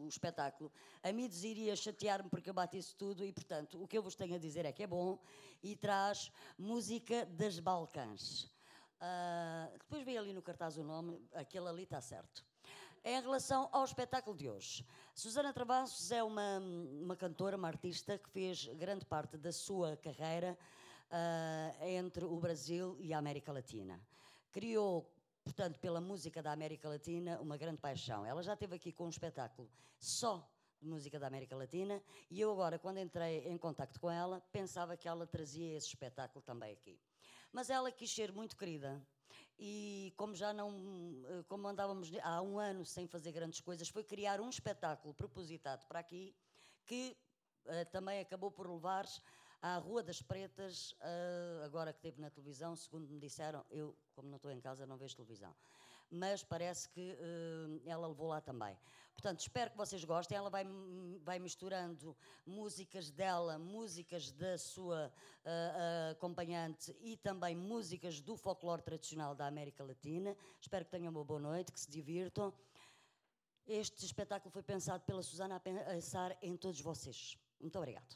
o espetáculo, a mim iria chatear-me porque eu bati isso tudo e, portanto, o que eu vos tenho a dizer é que é bom e traz música das Balcãs. Depois veio ali no cartaz o nome, aquele ali está certo. Em relação ao espetáculo de hoje, Susana Travassos é uma cantora, uma artista que fez grande parte da sua carreira entre o Brasil e a América Latina. Criou, portanto, pela música da América Latina, uma grande paixão. Ela já esteve aqui com um espetáculo só de música da América Latina e eu agora, quando entrei em contacto com ela, pensava que ela trazia esse espetáculo também aqui. Mas ela quis ser muito querida e como andávamos há um ano sem fazer grandes coisas, foi criar um espetáculo propositado para aqui que também acabou por levar à Rua das Pretas, agora que esteve na televisão, segundo me disseram, eu, como não estou em casa, não vejo televisão, mas parece que ela levou lá também. Portanto, espero que vocês gostem. Ela vai misturando músicas dela, músicas da sua acompanhante e também músicas do folclore tradicional da América Latina. Espero que tenham uma boa noite, que se divirtam. Este espetáculo foi pensado pela Susana a pensar em todos vocês. Muito obrigado.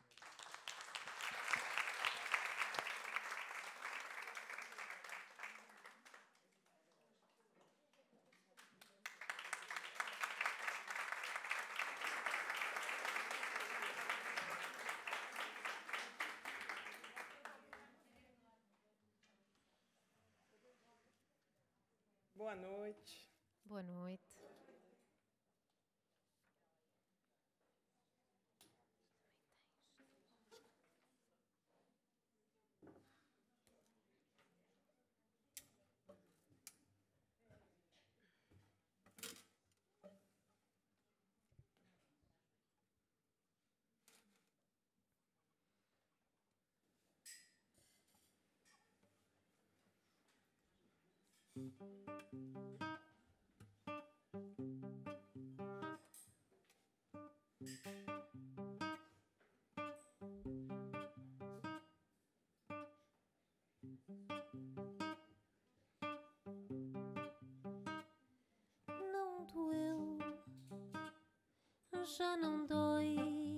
Boa noite. Boa noite. Não doeu, já não dói,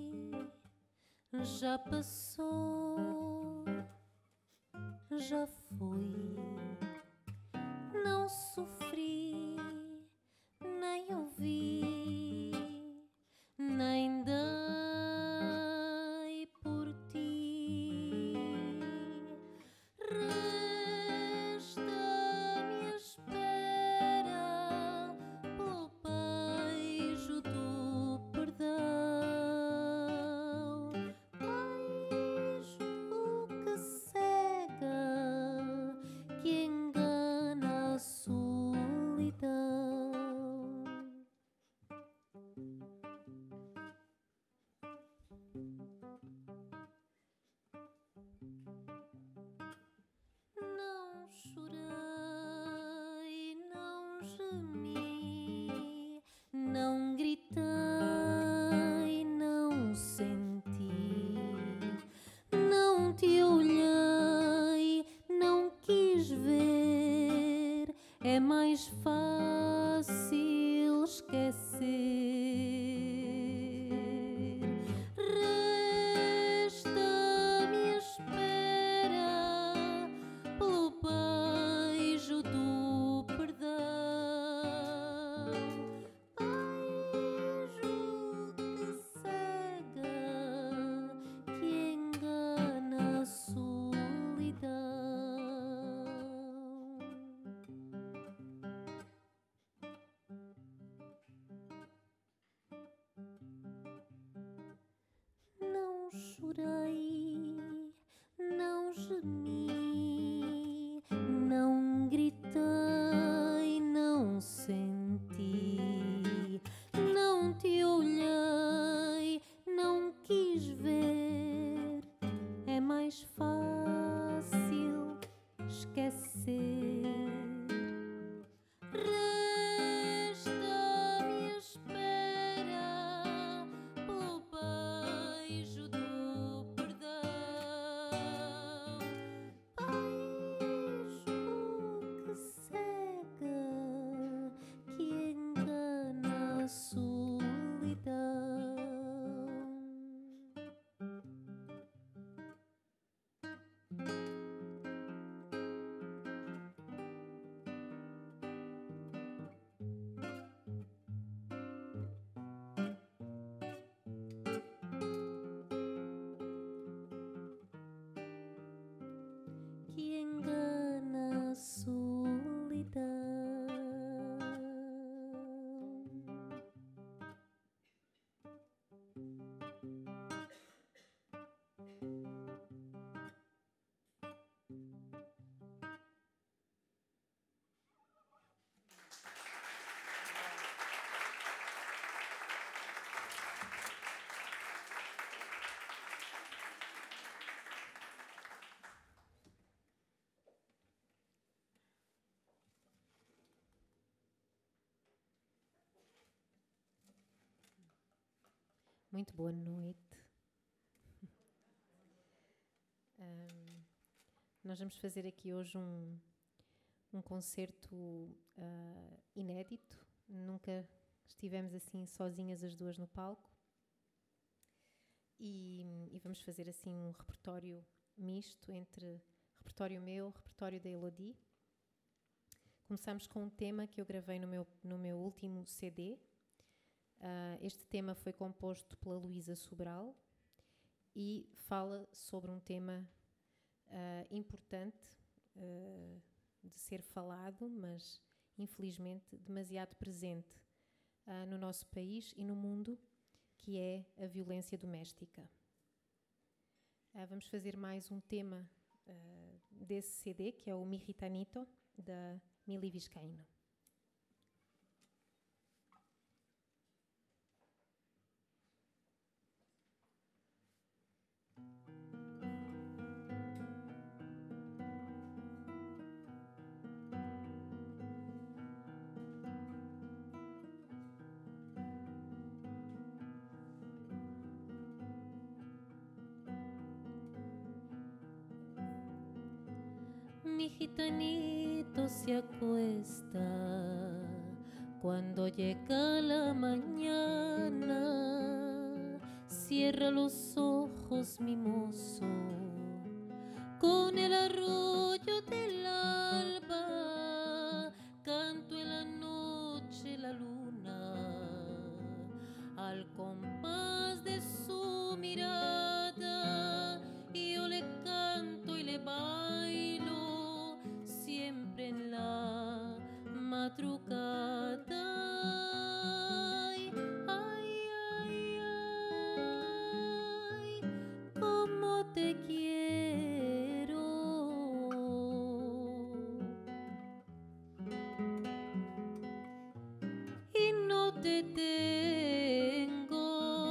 já passou, já foi. Não sofri, nem ouvi, nem dei por ti. Resta-me a espera pelo beijo do perdão. Beijo que cega, que engana a solidão. Muito boa noite. Nós vamos fazer aqui hoje um concerto inédito. Nunca estivemos assim sozinhas as duas no palco. E vamos fazer assim um repertório misto entre repertório meu, repertório da Elodie. Começamos com um tema que eu gravei no meu último CD. Este tema foi composto pela Luísa Sobral e fala sobre um tema importante de ser falado, mas infelizmente demasiado presente no nosso país e no mundo, que é a violência doméstica. Vamos fazer mais um tema desse CD, que é o Mi Gitanito, da Mili Vizcaíno. Mi gitanito se acuesta cuando llega la mañana, cierra los ojos mimoso con el arroyo del alba, canto en la noche la luna al compás de su mirada, y yo le canto y le bailo siempre en la madrugada. Ay, ay, ay, ay, cómo te quiero. Y no te tengo.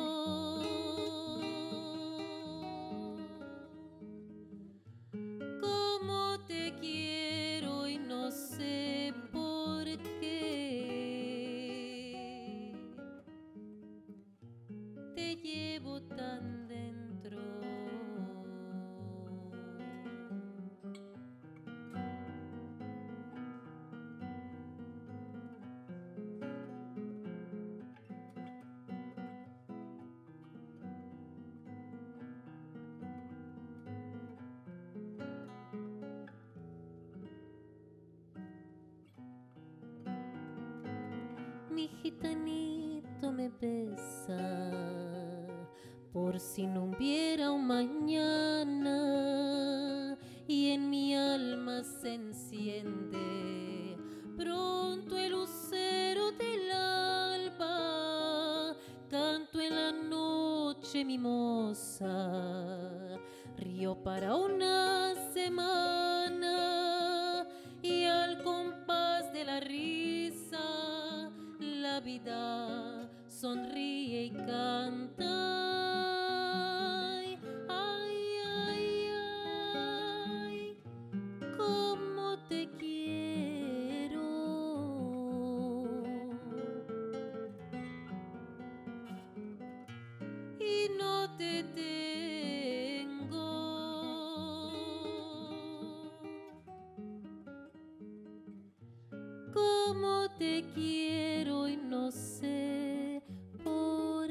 Cómo te quiero y no sé por qué te llevo tan dentro. Mi gitanito me besa por si no hubiera un mañana, y en mi alma se enciende pronto el lucero del alba, canto en la noche mimosa, río para una semana, y al compás de la risa la vida sonríe y canta. Ay, ay, ay, cómo te quiero. Y no te tengo. Cómo te quiero y no sé por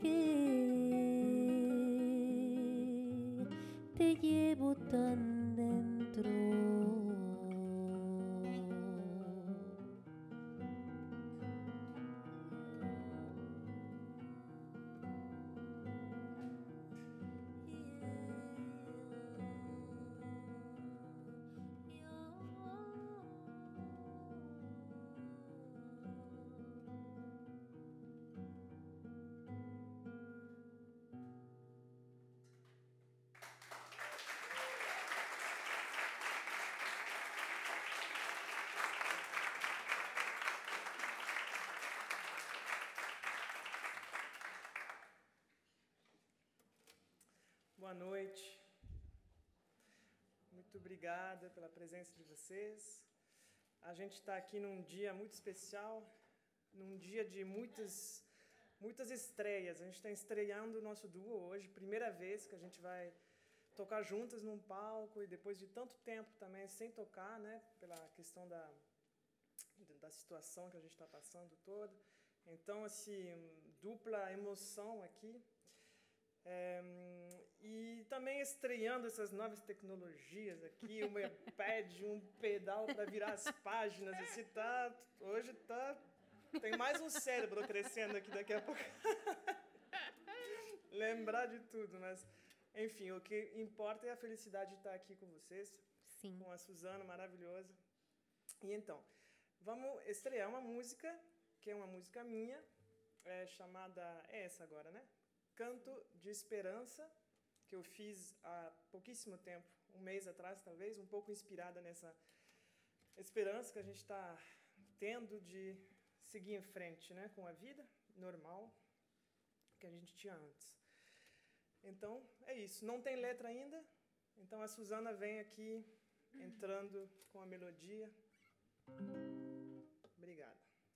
qué te llevo tan dentro. Boa noite. Muito obrigada pela presença de vocês. A gente está aqui num dia muito especial, num dia de muitas muitas estreias. A gente está estreando o nosso duo hoje, primeira vez que a gente vai tocar juntas num palco e depois de tanto tempo também sem tocar, né, pela questão da situação que a gente está passando toda. Então, assim, dupla emoção aqui. E também estreando essas novas tecnologias aqui, um iPad, um pedal para virar as páginas. Assim, hoje tem mais um cérebro crescendo aqui daqui a pouco. Lembrar de tudo, mas, enfim, o que importa é a felicidade de estar aqui com vocês. Sim. Com a Suzana, maravilhosa. E então, vamos estrear uma música, que é uma música minha, chamada, é essa agora, né? Canto de Esperança, que eu fiz há pouquíssimo tempo, um mês atrás talvez, um pouco inspirada nessa esperança que a gente está tendo de seguir em frente, né, com a vida normal que a gente tinha antes. Então, é isso. Não tem letra ainda, então a Suzana vem aqui entrando com a melodia. Obrigada.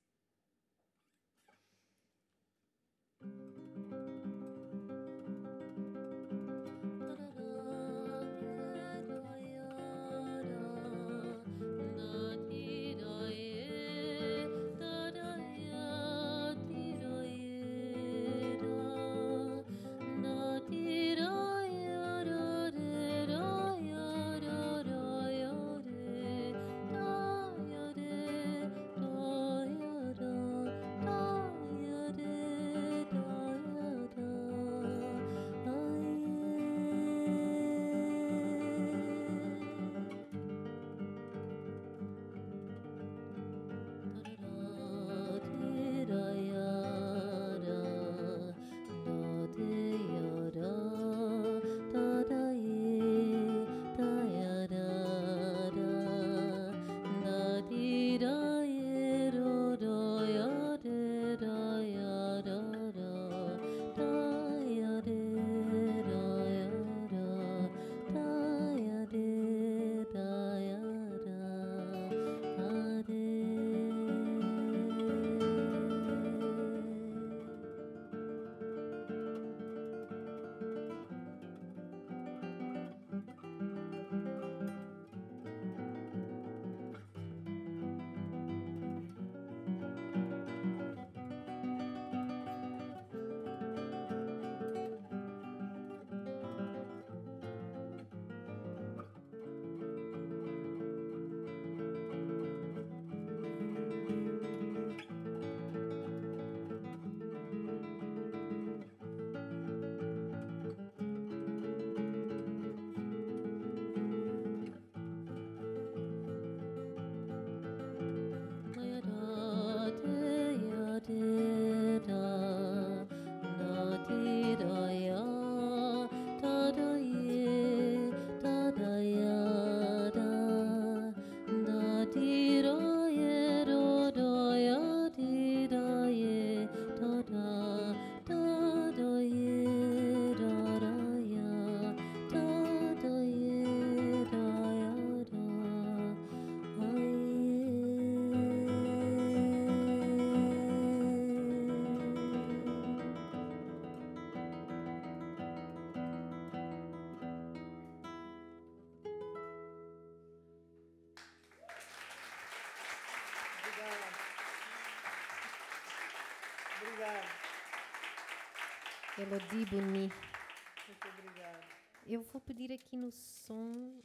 Elodie Boni. Muito obrigada. Eu vou pedir aqui no som.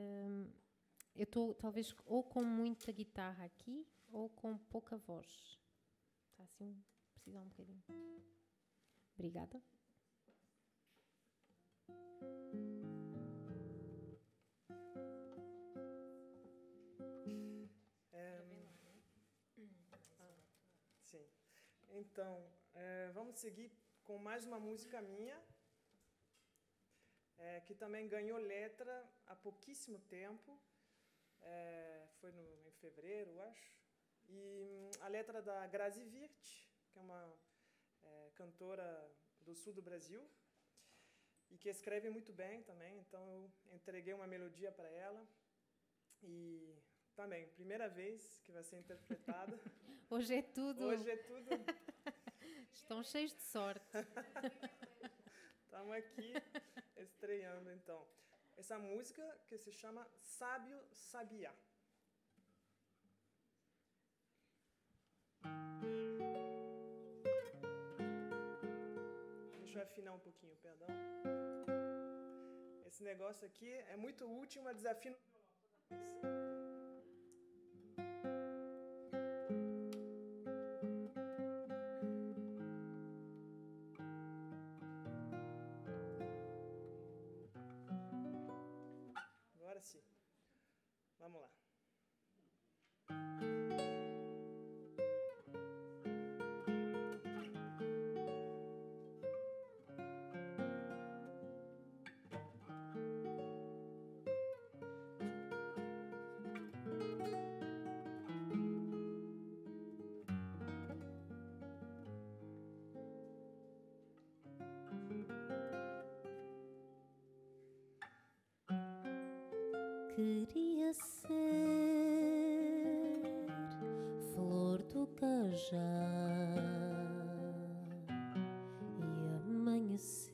Eu estou talvez ou com muita guitarra aqui ou com pouca voz. Está assim, precisar um bocadinho. Obrigada. Sim. Então, vamos seguir com mais uma música minha, que também ganhou letra há pouquíssimo tempo, foi em fevereiro, eu acho, e a letra da Grazi Wirth, que é uma cantora do sul do Brasil, e que escreve muito bem também, então eu entreguei uma melodia para ela, e também, primeira vez que vai ser interpretada. Hoje é tudo. Hoje é tudo. Estão cheios de sorte. Estamos aqui estreando, então. Essa música que se chama Sábio Sabiá. Deixa eu afinar um pouquinho, perdão. Esse negócio aqui é muito útil, mas desafio no violão toda vez. Agora sim. Vamos lá. Queria ser flor do cajá e amanhecer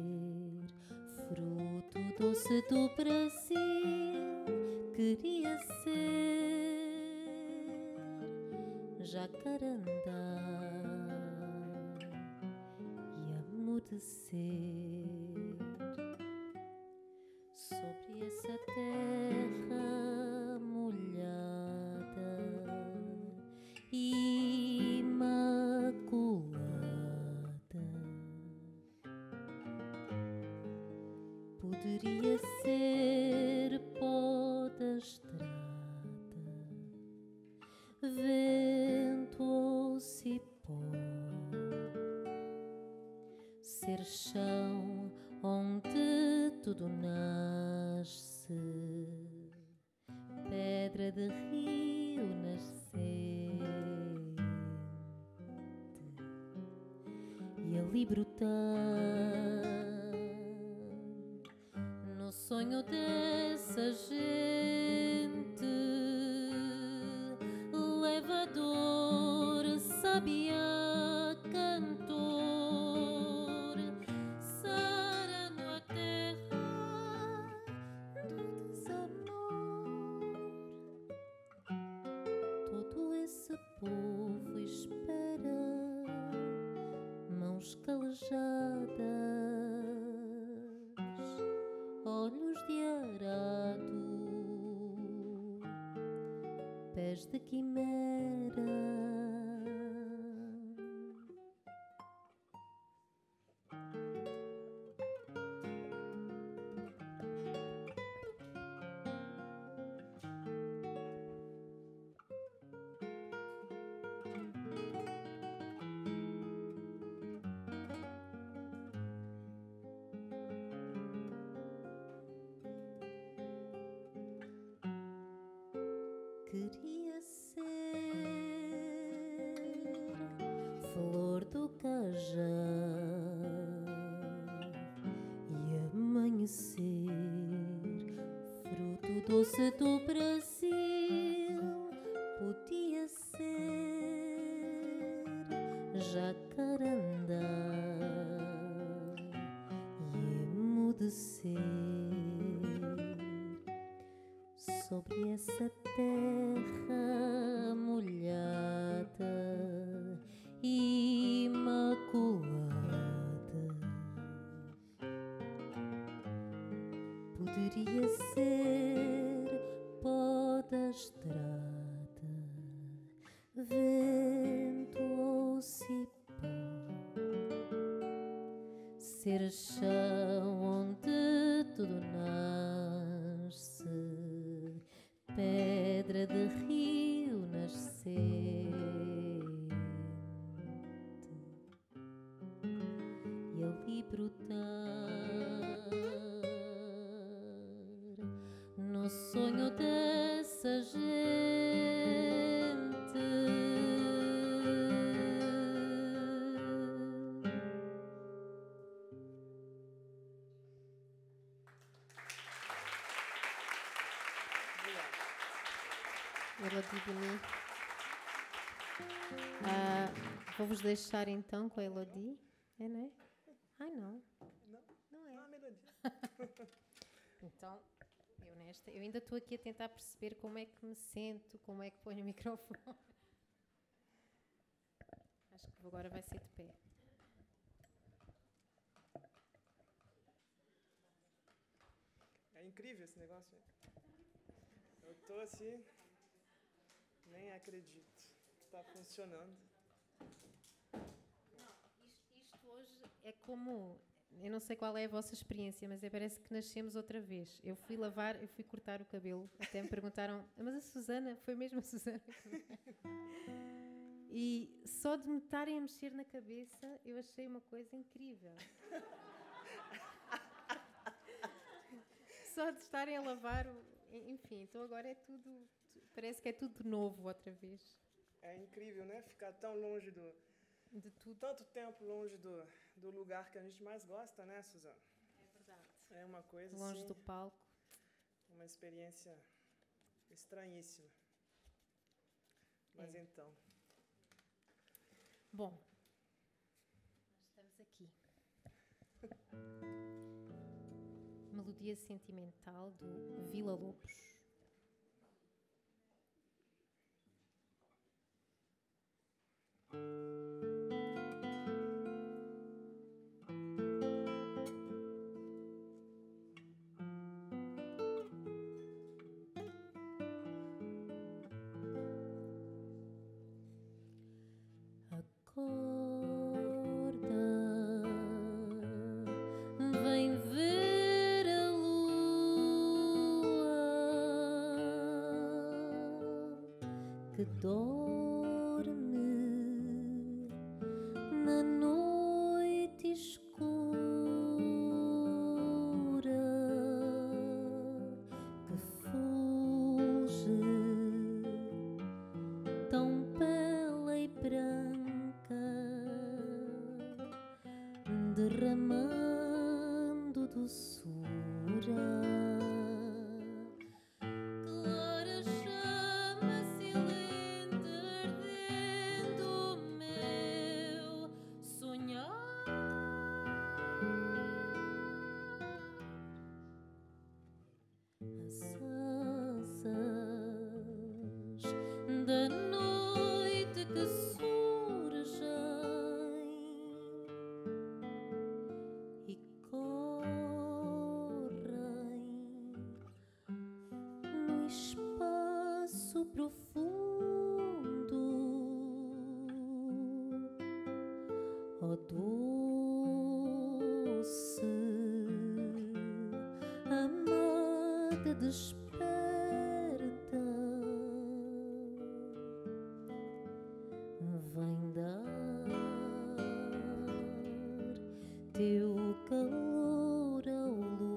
fruto doce do Brasil. Queria ser jacarandá e amudecer sobre essa terra molhada e imaculada. Poderia ser pó da estrada, vento ou cipó, ser chão onde tudo nasce, pedra de rio nascente, e ali brotar no sonho dessa gente, levador, sabiá, cantor, sarando a terra do desamor. Todo esse povo espera, mãos calejadas, olhos de arado, pés de quimera. Queria ser flor do cajá e amanhecer fruto doce do Brasil. Podia ser jacarandá e emudecer sobre essa terra molhada e imaculada. Poderia ser pó da estrada, vento ou cipó, ser chão onde tudo nasce, pedra de rio nascente, e ali brotar no sonho dessa gente. Obrigado. Elodie Bini. Vou-vos deixar então com a Elodie. É, não é? Ai, não. Não é. Ah, melodia. Então, eu ainda estou aqui a tentar perceber como é que me sento, como é que ponho o microfone. Acho que agora vai ser de pé. É incrível esse negócio. Eu tô assim, nem acredito. Tá funcionando. Isto hoje é como... Eu não sei qual é a vossa experiência, mas parece que nascemos outra vez. Eu fui cortar o cabelo. Até me perguntaram, mas a Susana, foi mesmo a Susana? E só de me estarem a mexer na cabeça, eu achei uma coisa incrível. Só de estarem a lavar, enfim, então agora é tudo, parece que é tudo novo outra vez. É incrível, né? Ficar tão longe De tudo. tanto tempo longe do lugar que a gente mais gosta, né, Suzana? É verdade. É uma coisa Longe assim, do palco. uma experiência estranhíssima. Mas então, Bom, nós estamos aqui. Melodia sentimental do Vila Lobos. Vem ver a lua que dorme na noite escura, que fulge tão bela e branca, derramando doçura. Clara chama silente, ardendo o meu sonhar. As asas da noite que surgem e correm no espaço profundo. Oh, doce amada, desperta, vem dar teu calor ao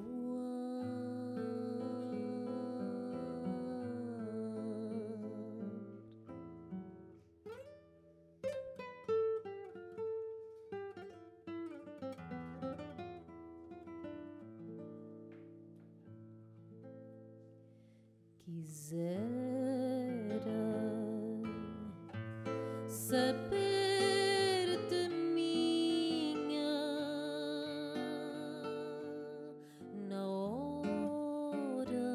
luar. Quisera saber-te minha na hora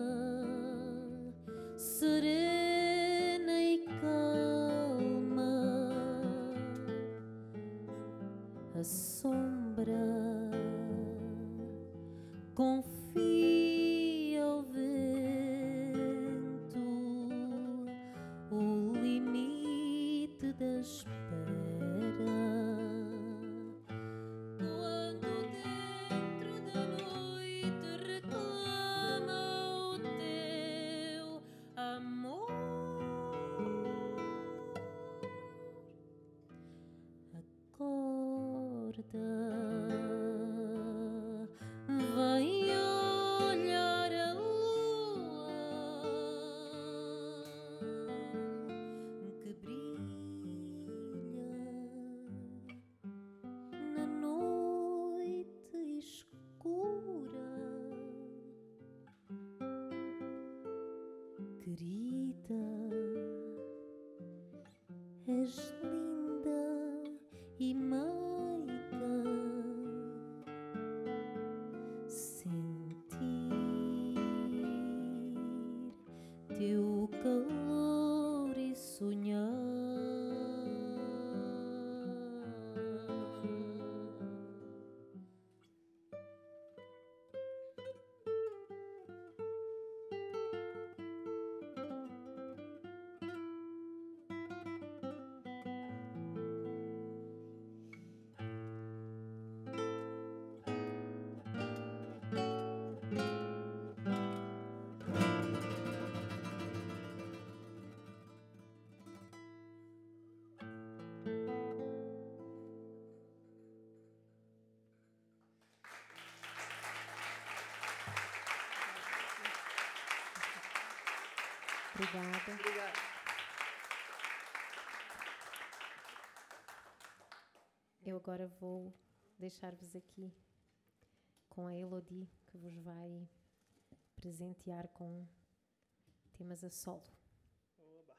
serena e calma, a sombra confia ao vento o limite da espera. Quando dentro da noite reclama o teu amor, acorda, vai olhar a lua que brilha na noite escura. Querida, és linda e meiga. Sentir teu calor e sonhar. Obrigada. Obrigado. Eu agora vou deixar-vos aqui com a Elodie, que vos vai presentear com temas a solo. Oba.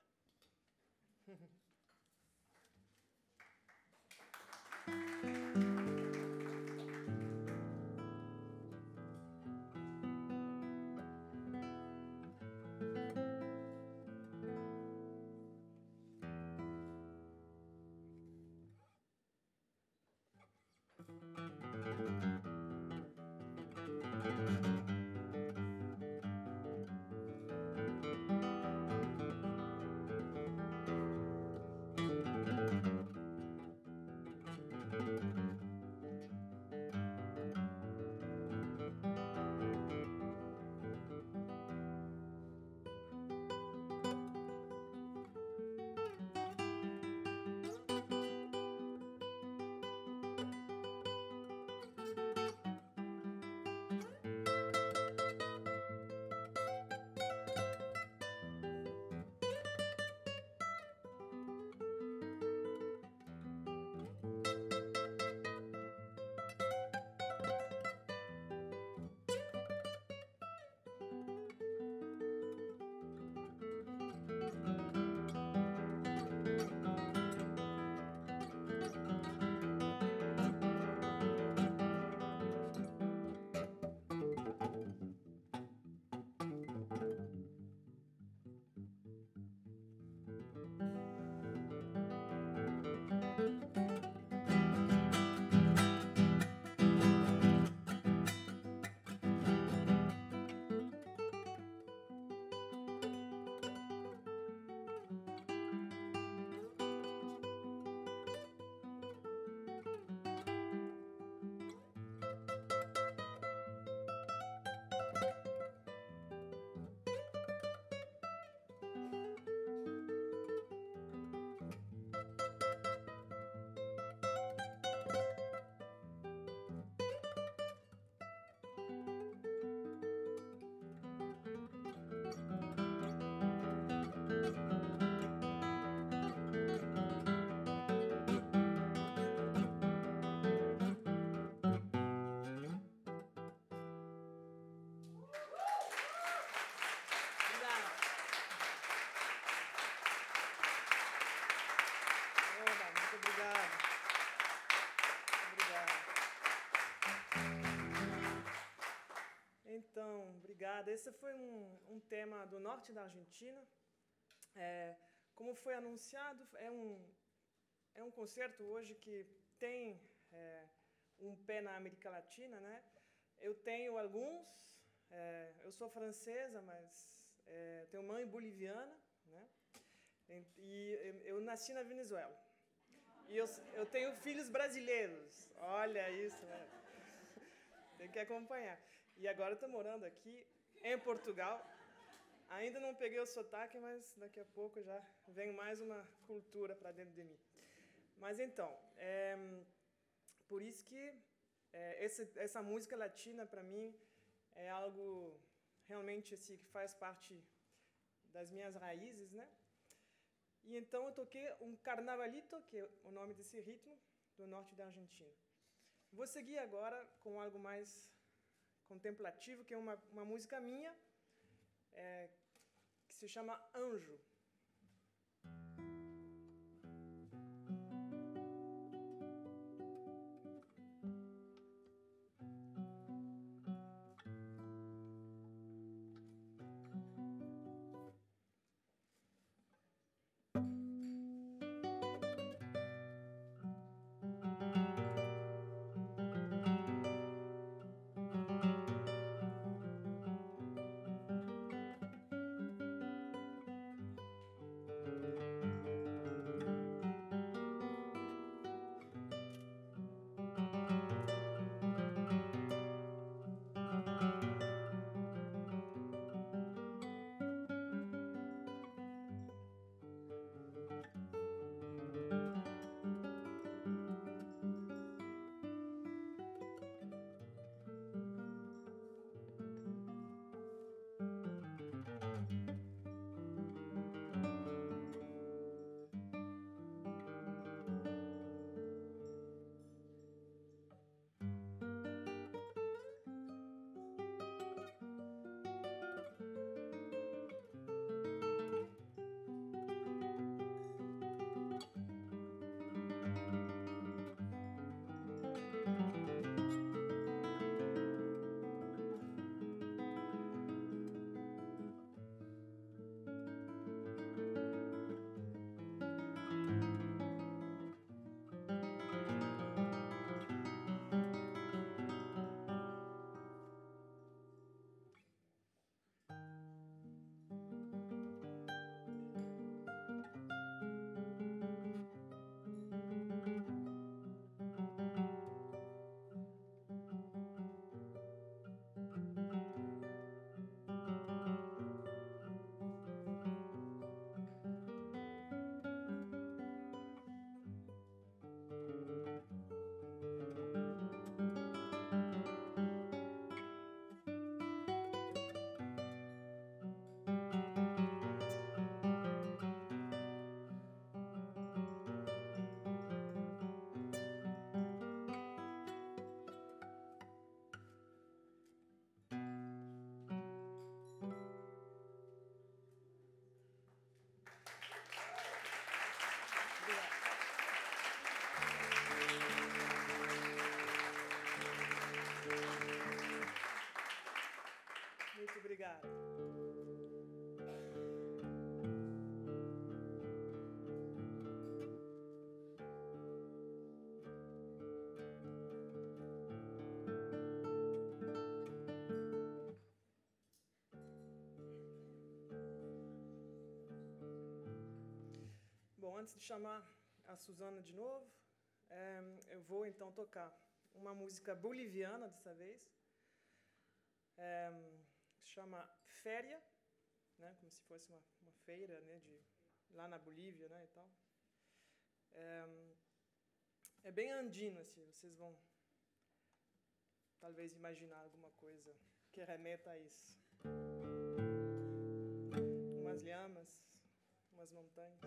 Obrigada. Esse foi um tema do norte da Argentina. Como foi anunciado, é um concerto hoje que tem um pé na América Latina, né? Eu tenho alguns. Eu sou francesa, mas tenho mãe boliviana, né? E eu nasci na Venezuela. E eu tenho filhos brasileiros. Olha isso, né? Tem que acompanhar. E agora estou morando aqui em Portugal. Ainda não peguei o sotaque, mas daqui a pouco já vem mais uma cultura para dentro de mim. Mas então, por isso que essa música latina, para mim, é algo realmente assim, que faz parte das minhas raízes, né? E então eu toquei um carnavalito, que é o nome desse ritmo, do norte da Argentina. Vou seguir agora com algo mais contemplativo, que é uma música minha, que se chama Anjo. Obrigada. Bom, antes de chamar a Suzana de novo, eu vou então tocar uma música boliviana dessa vez. Se chama Féria, né, como se fosse uma feira, né, lá na Bolívia, né, e tal. É bem andino, assim, vocês vão talvez imaginar alguma coisa que remeta a isso. Umas lhamas, umas montanhas.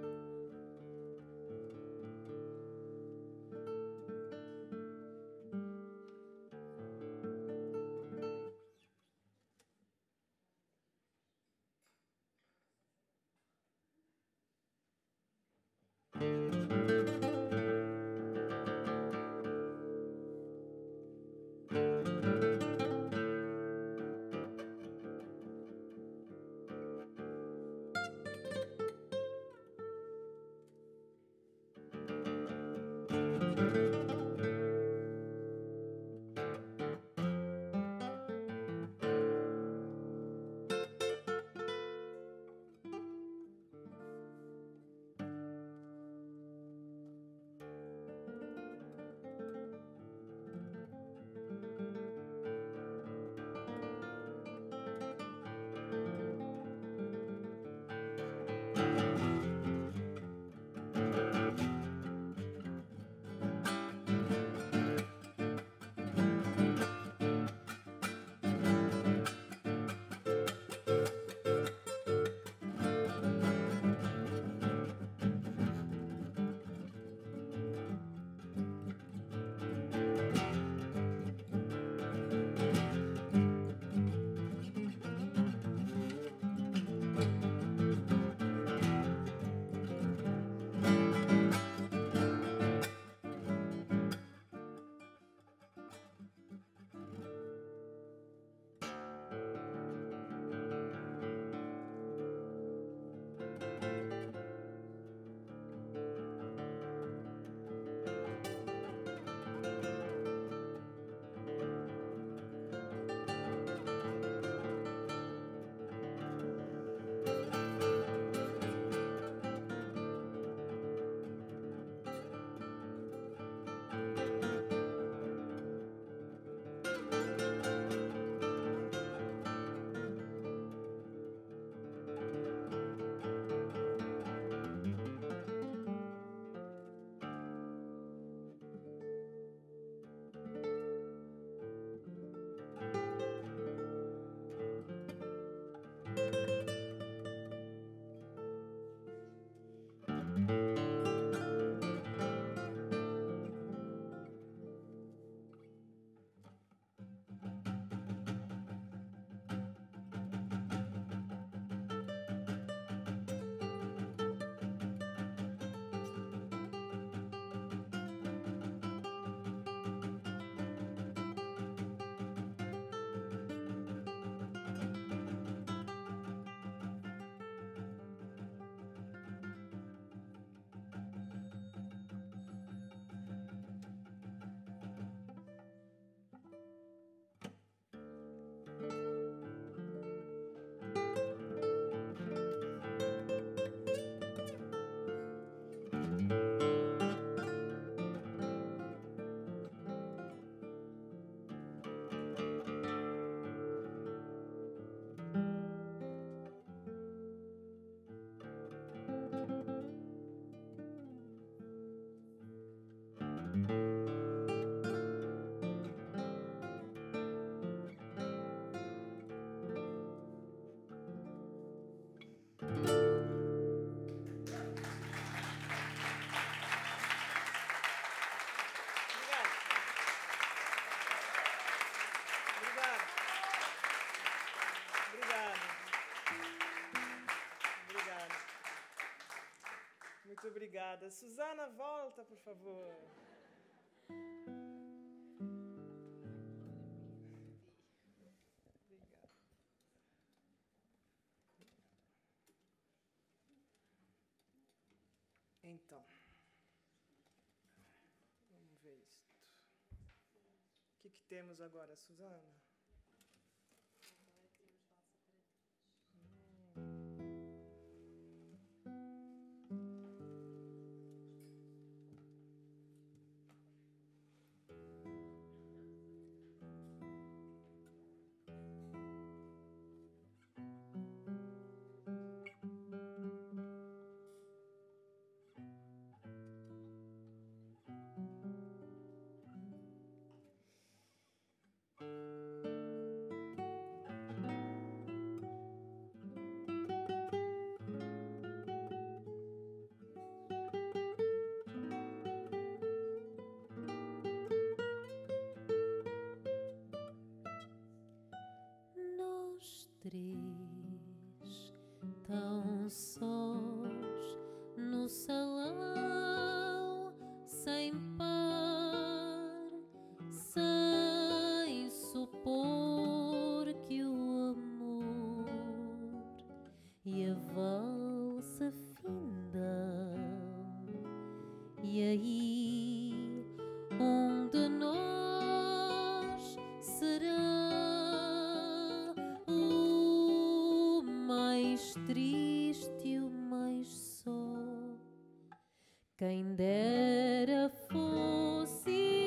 Muito obrigada. Suzana, volta, por favor. Obrigada. Então, vamos ver isto. O que temos agora, Suzana? Nós três, tão sós no salão, sem par, sem supor que o amor e a valsa findam. E aí, onde nós será o mais triste e o mais só? Quem dera fosse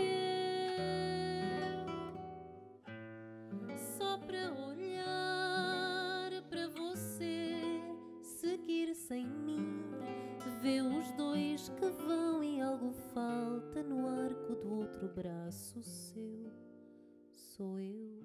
eu, só para olhar para você, seguir sem mim, ver os dois que vão e algo falta no arco do outro braço seu. Sou eu.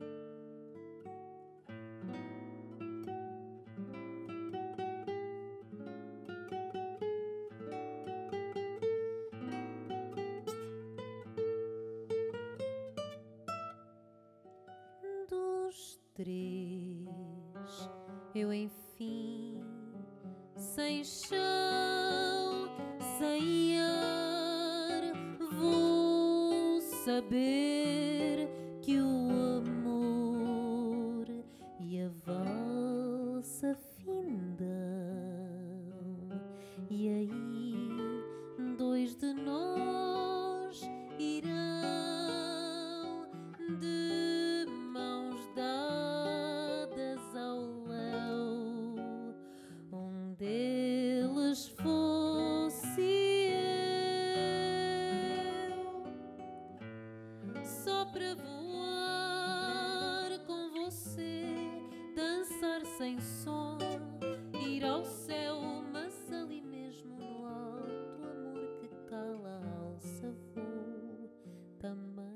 Dos três, eu enfim, sem chão, sem ar, vou saber que o amor e a valsa findam. E aí, dois de nós irão de mãos dadas ao léu, um deles fosse eu, só para voar com você, dançar sem som, ir ao céu, mas ali mesmo no alto, amor que cala a alça vou também.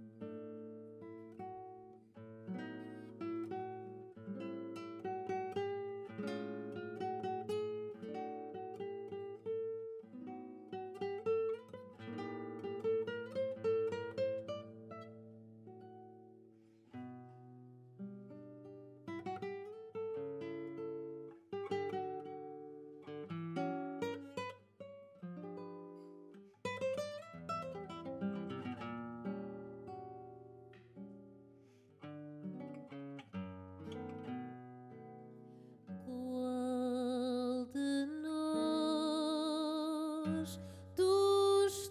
Qual de nós, dos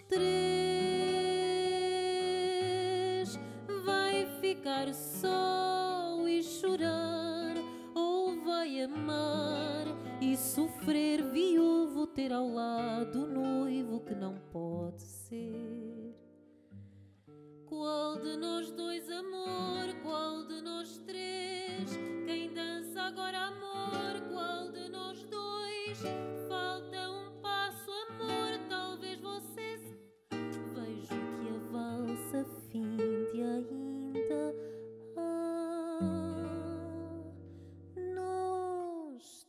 três, vai ficar só e chorar, ou vai amar e sofrer viúvo, ter ao lado o noivo que não pode ser? Qual de nós dois, amor? Qual de nós três? Quem dança agora, amor? Qual de nós dois? Falta um passo, amor, talvez você vejo que a valsa finde ainda. Nós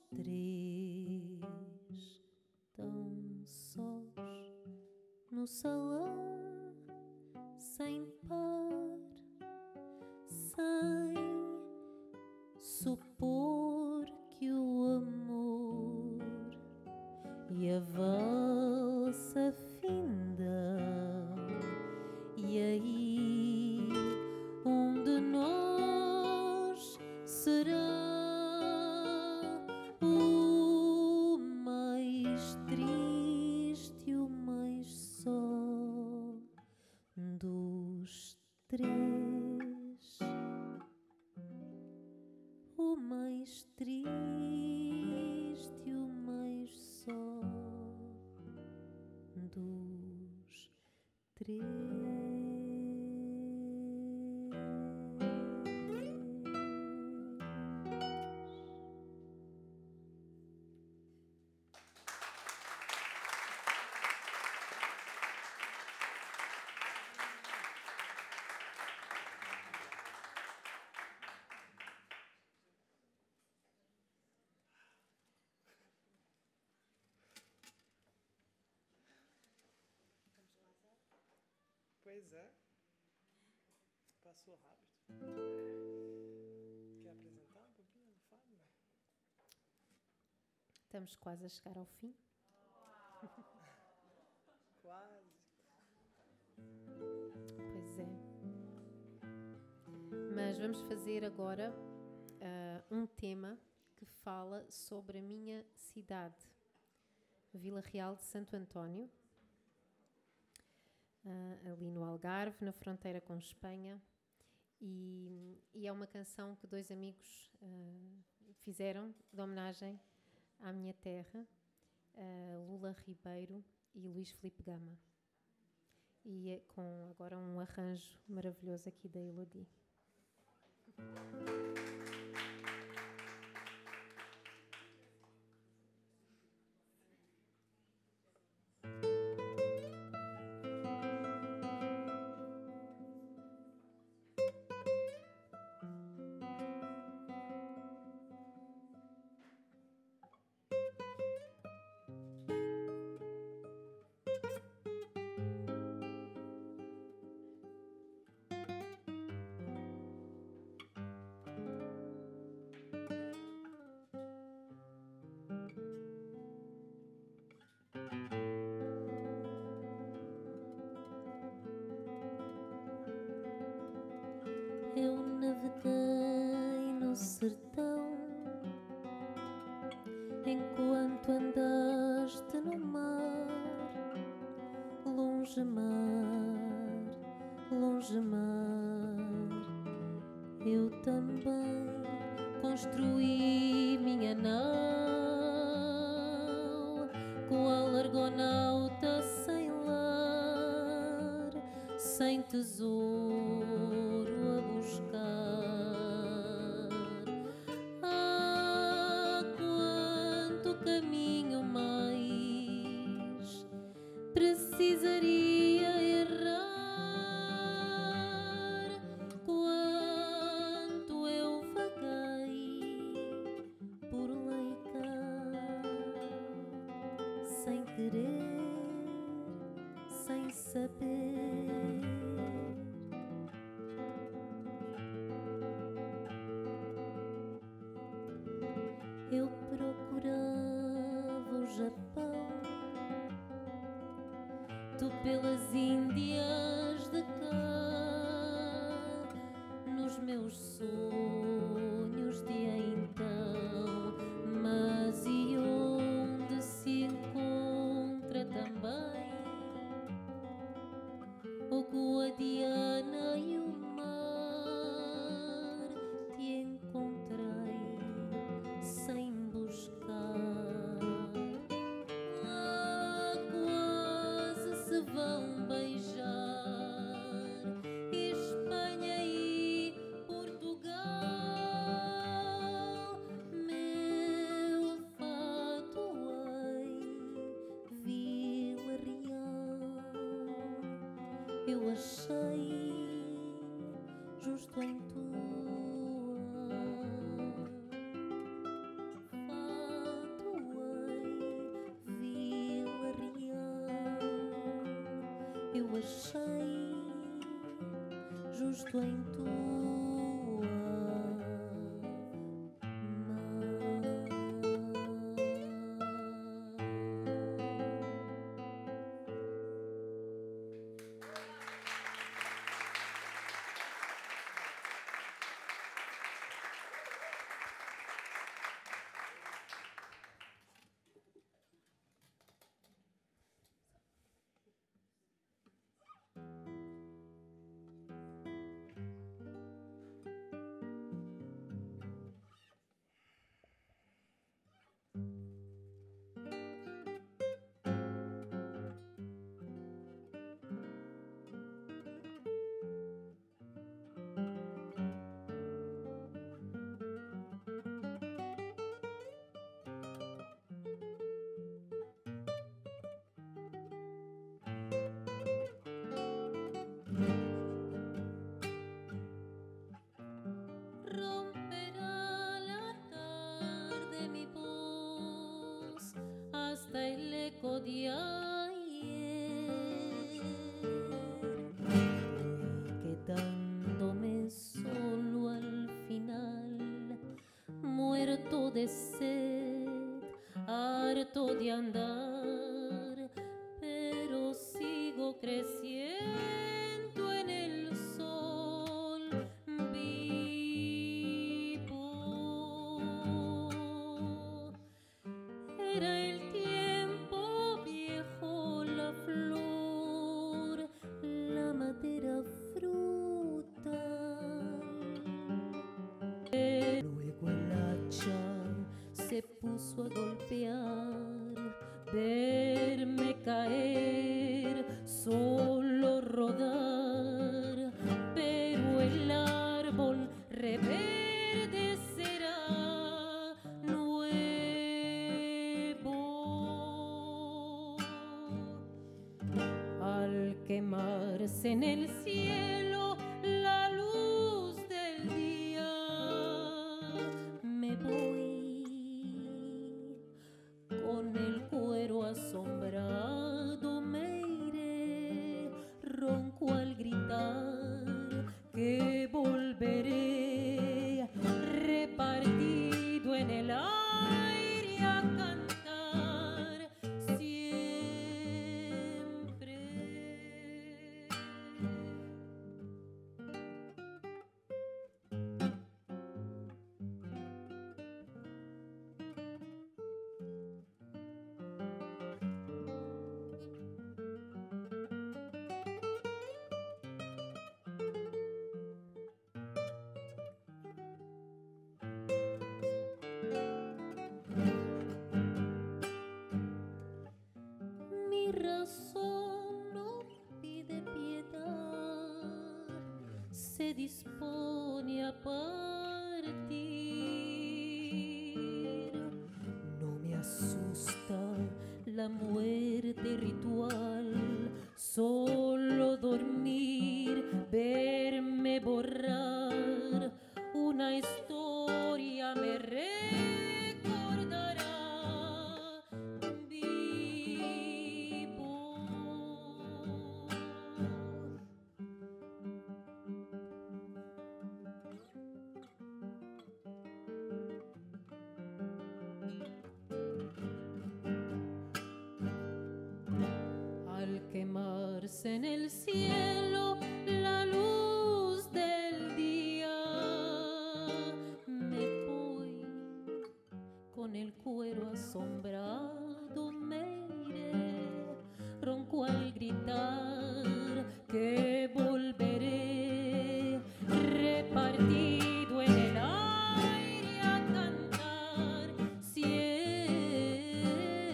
três, tão sós no salão, sem par, três, o mais triste, o mais só dos três. Pois é. Passou rápido. Quer apresentar um pouquinho do Fábio? Estamos quase a chegar ao fim. Quase. Pois é. Mas vamos fazer agora um tema que fala sobre a minha cidade, Vila Real de Santo António, ali no Algarve, na fronteira com Espanha. E é uma canção que dois amigos fizeram de homenagem à minha terra, Lula Ribeiro e Luís Filipe Gama. E é com agora um arranjo maravilhoso aqui da Elodie. Eu naveguei no sertão enquanto andaste no mar, longe mar, longe mar. Eu também construí minha nau, qual argonauta sem lar, sem tesouro a buscar. Ah, quanto caminho mais precisaria errar, quanto eu vaguei por leica, sem querer, sem saber. Eu procurava o Japão, tu pelas Índias de cá, nos meus sonhos de então. Mas e onde se encontra também o Guadiana e o mar? Te encontrei sem buscar. Ah, quase se vão beijar Espanha e Portugal. Meu fato em Vila Real eu achei justo em tua fato em Vila Real. Eu achei justo em tua de ayer. Voy quedándome solo al final, muerto de sed, harto de andar, pero sigo creciendo en el sol vivo. Era el tiempo viejo, la flor, la madera, fruta. Luego el hacha se puso a golpear, verme caer, solo rodar, pero el árbol reverdecerá nuevo. Al quemarse en el cielo la luz del día, me voy con el cuero asombrado, me iré ronco al gritar que volveré, repartido en el aire a cantar siempre. Mi razón no pide piedad, se dispone a partir. No me asusta la muerte ritual, solo dormir, verme borrar una historia me recordará vivo. Al quemarse en el cielo la luz del día, me voy con el cuero asombrado, me iré ronco al gritar que volveré, repartido en el aire a cantar siempre.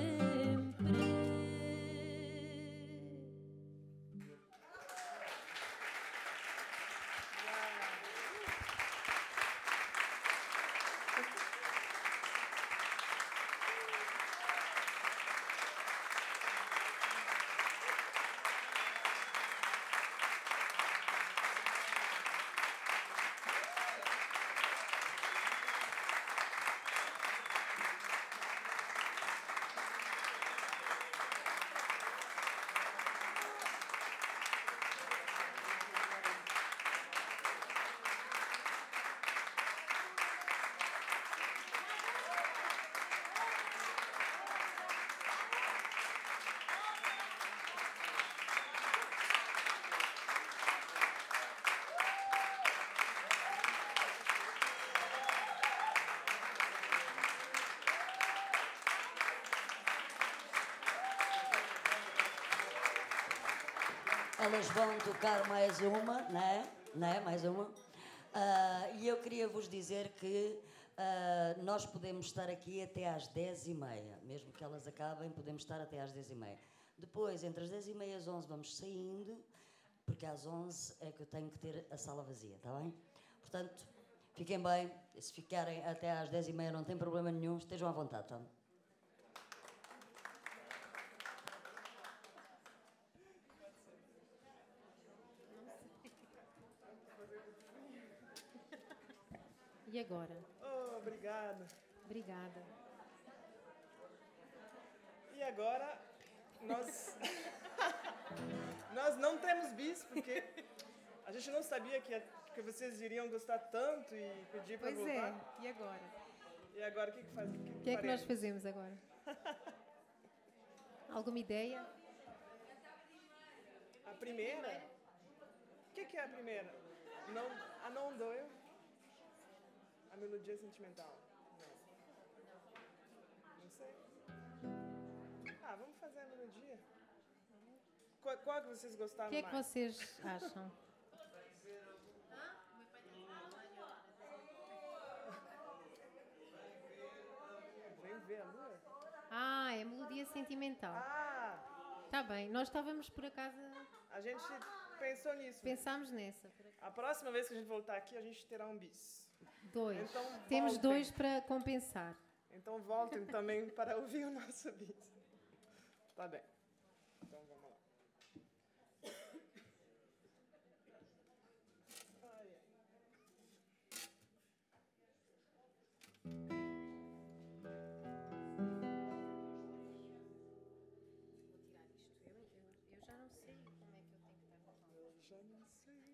Elas vão tocar mais uma, né? Mais uma. E eu queria vos dizer que nós podemos estar aqui até às 10h30. Mesmo que elas acabem, podemos estar até às 10h30. Depois, entre as 10h30 e as 11 vamos saindo, porque às 11 é que eu tenho que ter a sala vazia, está bem? Portanto, fiquem bem. Se ficarem até às 10h30 não tem problema nenhum, estejam à vontade, tá? E agora? Oh, obrigado. Obrigada. E agora nós, nós não temos bis, porque a gente não sabia que vocês iriam gostar tanto e pedir para Pois voltar. é, e agora? E agora o que faz? O que é que nós fazemos agora? Alguma ideia? A primeira? O que é a primeira? Não, a não doeu? A melodia sentimental? Não sei. Ah, vamos fazer a melodia. Qual que vocês O gostaram que é que mais? vocês acham? Vem ver a lua? Ah, é melodia sentimental. Ah, Está bem, nós estávamos por acaso, a gente pensou nisso. pensámos nessa. Por acaso. A próxima vez que a gente voltar aqui, a gente terá um bis. 2. Então, Temos voltem. 2 para compensar. Então voltem também para ouvir o nosso bis. Tá bem. Então vamos lá. Ai, ai. Eu já não sei como é que eu tenho que estar com Eu já não sei.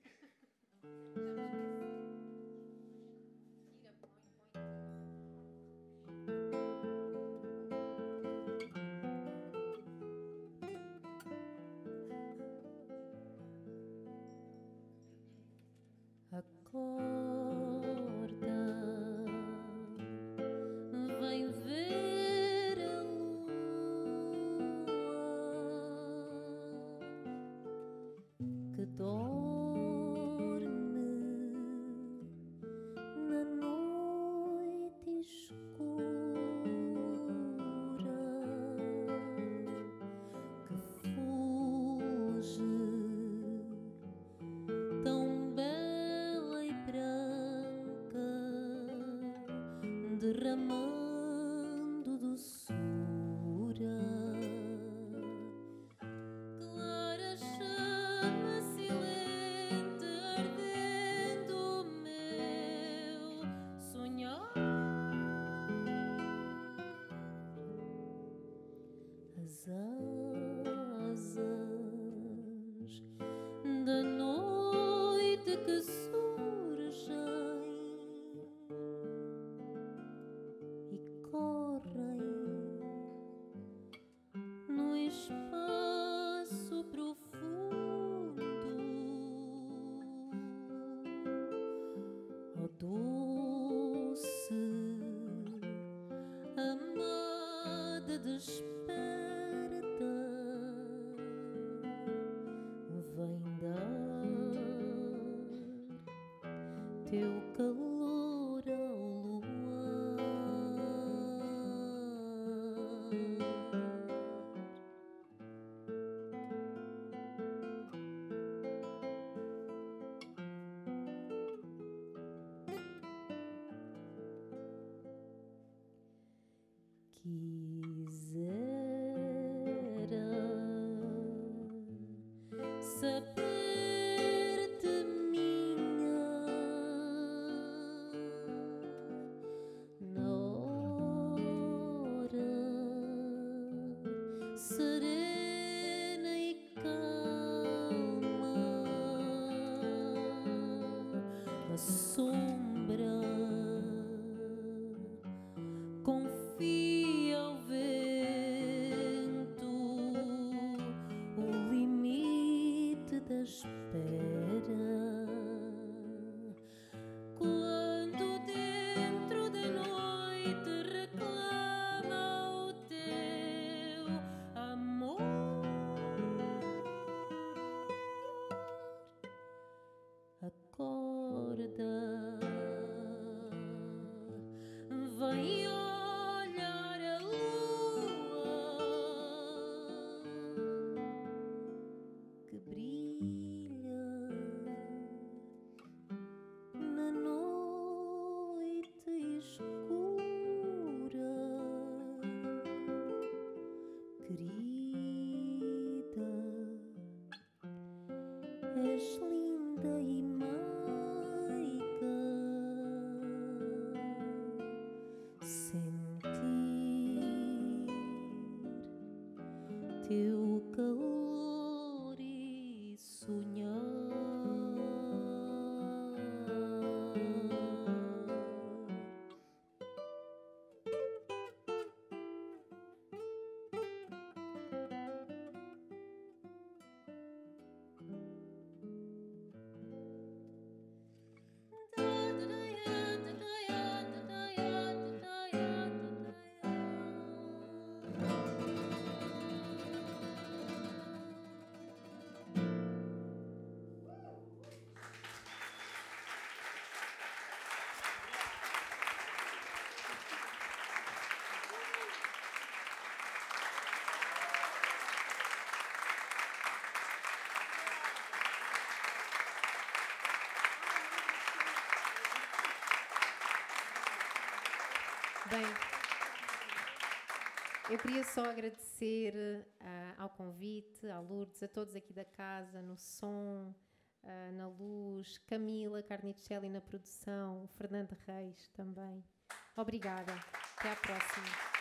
Acorda, vem ver a lua que dorme na noite escura, que fuge tão bela e branca, derramando doçura. Clara chama silente, ardendo o meu sonhar. As asas da noite que surgem e correm no espaço profundo. Oh, doce amada, desperta, vem dar teu calor ao luar. Quisera saber de minha Bem, eu queria só agradecer ao convite, à Lourdes, a todos aqui da casa, no som, na luz, Camila Carnicelli na produção, o Fernando Reis também. Obrigada. Até à próxima.